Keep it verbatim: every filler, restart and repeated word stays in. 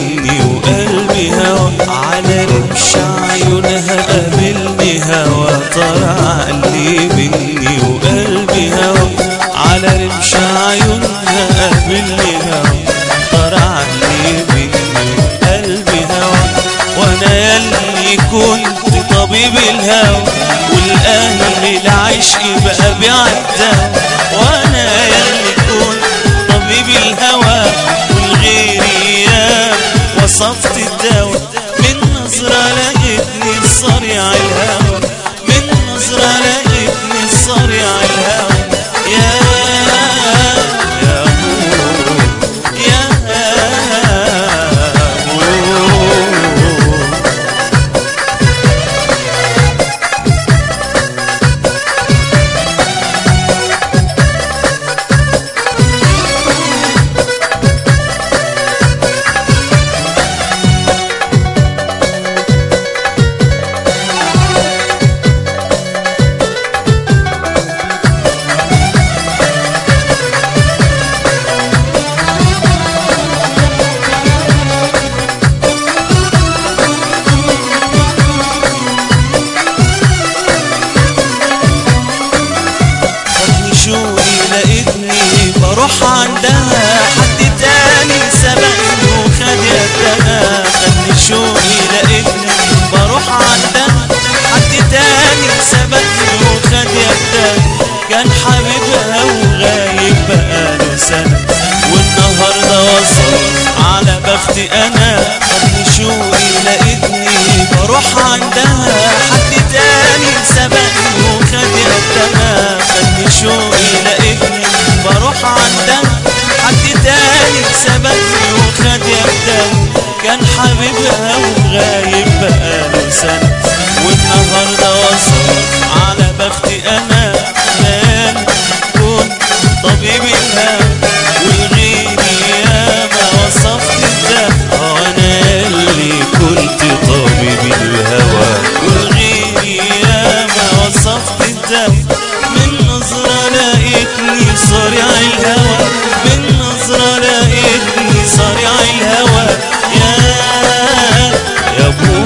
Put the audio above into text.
مني وقلبي هوا، على رمش عيونها قابلني هوا، طلع لي مني وقلبي هوا، على رمش عيونها قابلني هوا، طلع لي مني وقلبي هوا. وانا ياللي كنت طبيب الهوى، والاهل العشق بقى بيعدى، وانا ياللي كنت طبيب الهوى، والغيري يا وصفت الدواء. من نظرة لقيتني صريع الهوى، من نظرة لقيتني صريع الهوى. يا يا أبو يا بروح عندها، حد تاني سبقني وخد يدها. خدني شوقي لقيتني بروح عندها، حد تاني سبقني وخد يدها. كان حبيبها وغايب بقاله سنة، والنهارده وصل على بختي انا. خدني شوقي لقيتني بروح عندها، حد تاني سبقني وخد يدها. خدني شوقي لقيتني بروح عندها، حد تاني سبقني وخد يدها. كان حبيبها وغايب بقاله سنة، والنهارده وصل على بختي انا. كان كنت طبيب الهوى، والغيري ياما وصفت الدواء. وانا اللي كنت طبيب الهوى، والغيري ياما وصفت الدواء. من نظرة لقيتني صريع الهوى، من نظرة لقيتني صريع الهوى. يا يا ابو